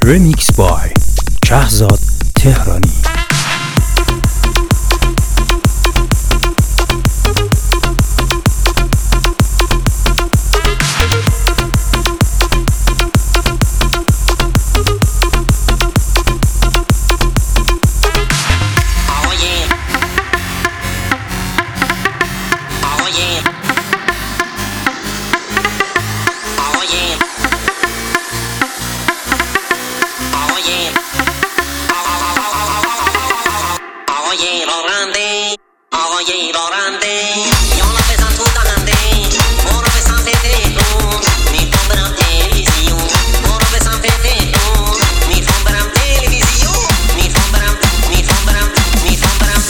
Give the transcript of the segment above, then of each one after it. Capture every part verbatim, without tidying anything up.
Remix by شهزاد تهرانی. آقای راننده یالا بزن تو دهنده برو به سمت تهرون میخوام برم تلویزیون برو به سمت تهرون میخوام برم تلویزیون میخوام برم میخوام برم میخوام برم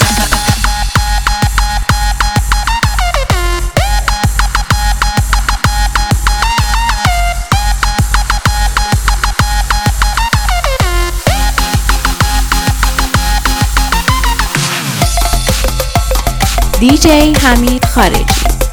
دی جی حمید خارجی.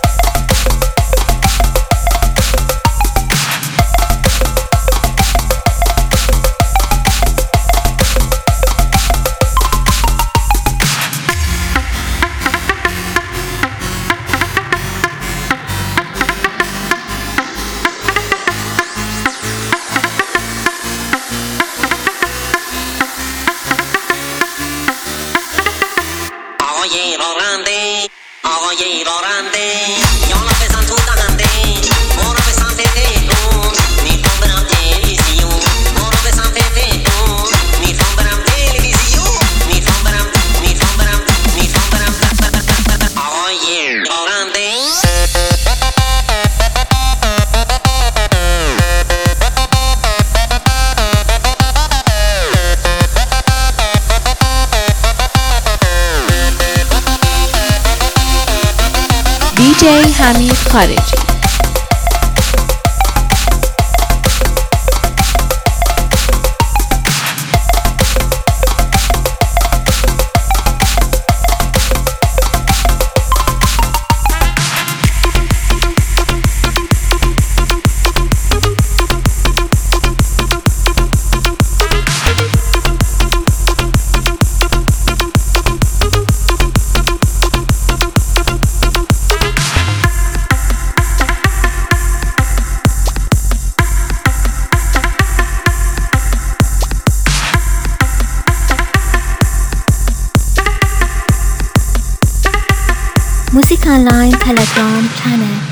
آقای راننده آقای راننده یالا بزن تو دهنده برو به سمت تهرون میخوام برم تلویزیون برو به سمت تهرون میخوام برم تلویزیون میخوام برم میخوام برم میخوام برم آقای راننده دی جی حمید خارجی. Music Online Telegram channel.